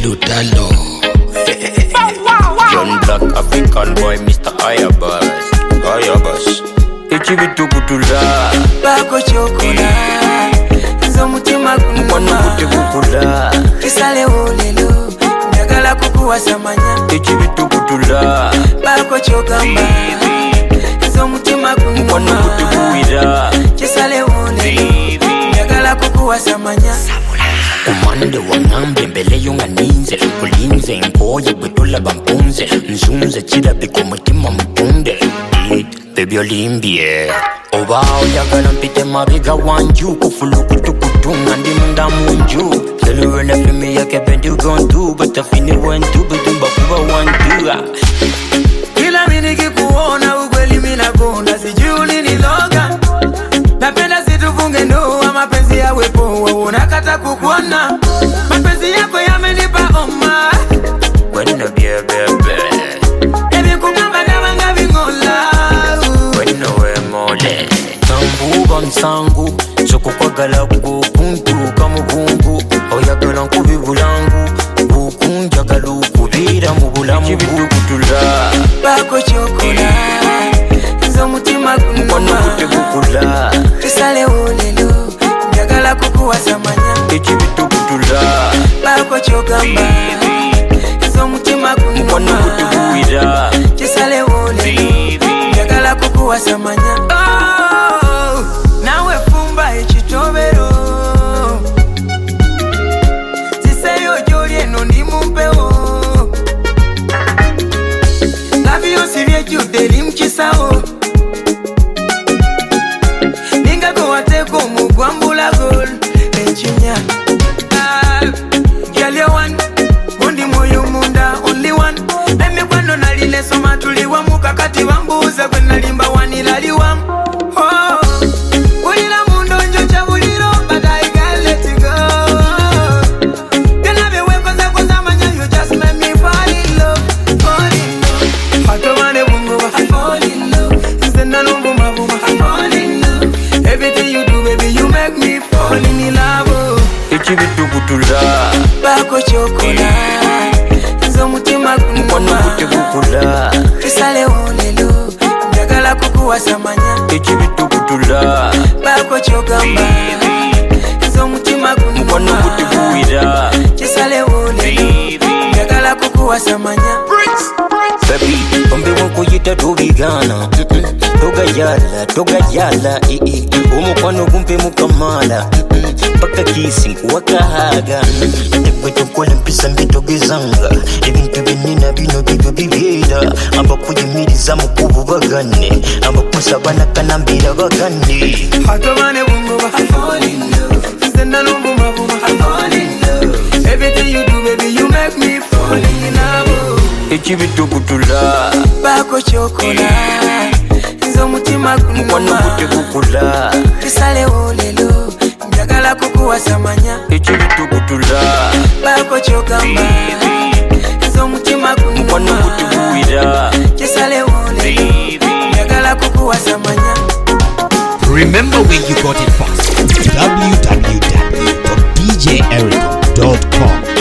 Lutalo. Young black African boy, Mr. Ayabas. Echibitu kutula bako chokola zo mutima kunuma kute kukula kisale olelo njagala kukuwasamanya echibitu kutula bako chokamba zo mutima kunuma kute kuwira kisale olelo njagala kukuwasamanya Kumande wangambe mbele yunga ninze Kulinze nkoye bwetula bampunze Nzunze chida biko mutima mpunde Baby olimbie Oba oyagala mpite mabiga wanju Kufulu kutukutunga ndi munda munju Seluwele fimi ya kebendi ugondu Batafini wendu budumba kuba wandu Kila miniki kuona ukweli minakonda Sijuli niloga Napenda situfunge ndoa mapenzi ya wepo Unakata kukuona mapenzi yako yamenipa oma Wena bebe Ebi kukamba kama vingola Wena we mole Tambuba msangu Soko kwa gala kukuntu kamugungu Oyagala nkubi bulangu Kukunja galu kubira mubulamu Chibitu kutula bako chokola Nzo mutima kunuma Mkwano kute kukula Kisale olelo njagala kukuwasamanya Chibitu kutula bako chokamba Nzo mutima kunuma Mkwano kute kuwira Kisale olelo njagala kukuwasamanya Nawe fumba echitobero Siseyo joli eno ndi mumpewo Labiyo sivye judeli mchisawo Ninga wateko mugwambula gol Enchinya Girl you one Mundi moyo munda only one Nemi kwano naline soma tuliwa mukakati wambuza Kwe nalimba wanilaliwa Ulila mundo njocha uliro But I can't let it go Gana bewe koza manya You just make me fall in love Fall in love Hatomane bungo I fall in love Zena numbu mabuma I fall in love Everything you do baby you make me fall in love Chibitu kutula Bako chokola Nzo mutima Mkwano kunuma kute kukula Kisale olelo njagala kukuwasamanya Chibitu kutula Bako chokamba Nzo mutima Mkwano kunuma kute kuwira Kisale olelo njagala kukuwasamanya Baby, ombe wanko yita tobigana Toga yala Omukwano kumpe mukamala Paka kisi nkuwakahaga Tegweto kwale mpisa mbito bizanga Ebintu binina bino bigo bibira Abakuyimiriza mukubu bagane Abakusabana kanambira bagane Hatomane bungo ba I fall in love Zena numbu mabuma I fall in love Everything you do baby you make me fall in love Echibitu kutula Bako chokola Nzo mutima Mkwano kunuma kute kukula Kisale olelo njagala kukuwasamanya Echibitu kutula Bako chokamba Nzo mutima Mkwano kunuma kute kuwira Kisale olelo njagala kukuwasamanya Remember where you got it from. www.djeric.com